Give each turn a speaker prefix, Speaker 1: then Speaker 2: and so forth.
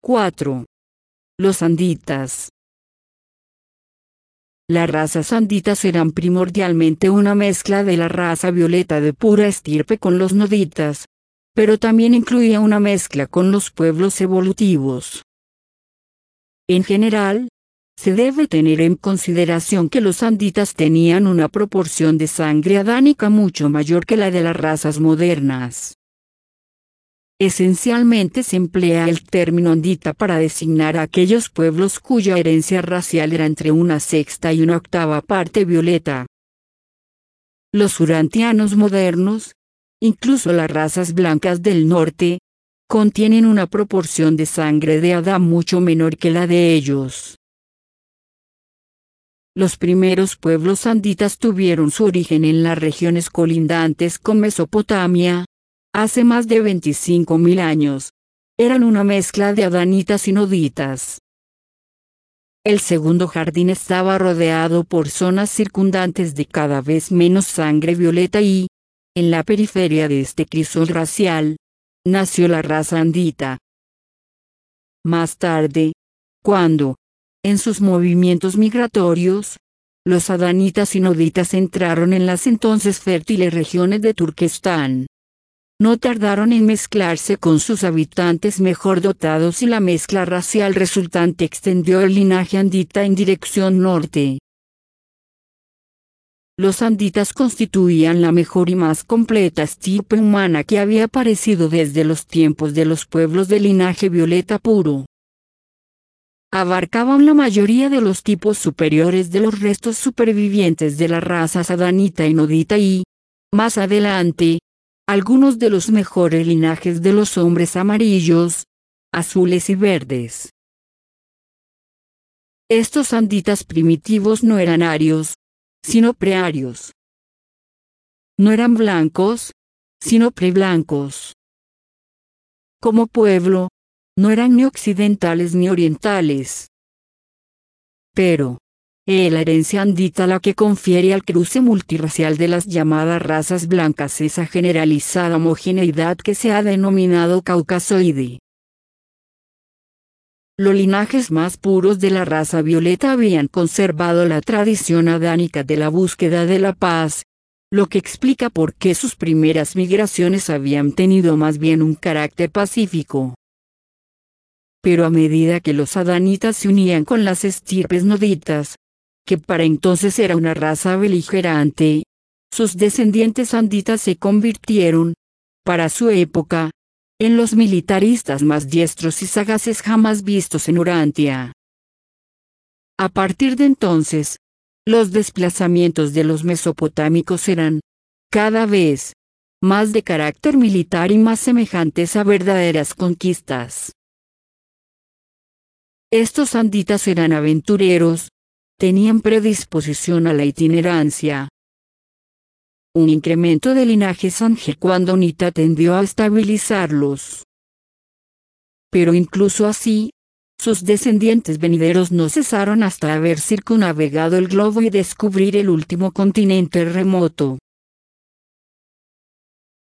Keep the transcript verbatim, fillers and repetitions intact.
Speaker 1: cuatro. Los anditas. Las razas anditas eran primordialmente una mezcla de la raza violeta de pura estirpe con los noditas, pero también incluía una mezcla con los pueblos evolutivos. En general, se debe tener en consideración que los anditas tenían una proporción de sangre adánica mucho mayor que la de las razas modernas. Esencialmente se emplea el término andita para designar a aquellos pueblos cuya herencia racial era entre una sexta y una octava parte violeta. Los urantianos modernos, incluso las razas blancas del norte, contienen una proporción de sangre de Adá mucho menor que la de ellos. Los primeros pueblos anditas tuvieron su origen en las regiones colindantes con Mesopotamia. Hace más de veinticinco mil años, eran una mezcla de adanitas y noditas. El segundo jardín estaba rodeado por zonas circundantes de cada vez menos sangre violeta y, en la periferia de este crisol racial, nació la raza andita. Más tarde, cuando, en sus movimientos migratorios, los adanitas y noditas entraron en las entonces fértiles regiones de Turquestán, no tardaron en mezclarse con sus habitantes mejor dotados y la mezcla racial resultante extendió el linaje andita en dirección norte. Los anditas constituían la mejor y más completa estirpe humana que había aparecido desde los tiempos de los pueblos de linaje violeta puro. Abarcaban la mayoría de los tipos superiores de los restos supervivientes de las razas adanita y nodita y, más adelante, algunos de los mejores linajes de los hombres amarillos, azules y verdes. Estos anditas primitivos no eran arios, sino prearios. No eran blancos, sino preblancos. Como pueblo, no eran ni occidentales ni orientales. Pero, es la herencia andita la que confiere al cruce multirracial de las llamadas razas blancas esa generalizada homogeneidad que se ha denominado caucasoide. Los linajes más puros de la raza violeta habían conservado la tradición adánica de la búsqueda de la paz, lo que explica por qué sus primeras migraciones habían tenido más bien un carácter pacífico. Pero a medida que los adanitas se unían con las estirpes noditas, que para entonces era una raza beligerante, sus descendientes anditas se convirtieron, para su época, en los militaristas más diestros y sagaces jamás vistos en Urantia. A partir de entonces, los desplazamientos de los mesopotámicos eran, cada vez, más de carácter militar y más semejantes a verdaderas conquistas. Estos anditas eran aventureros, tenían predisposición a la itinerancia. Un incremento de linaje sanjecuandonita tendió a estabilizarlos. Pero incluso así, sus descendientes venideros no cesaron hasta haber circunnavegado el globo y descubrir el último continente remoto.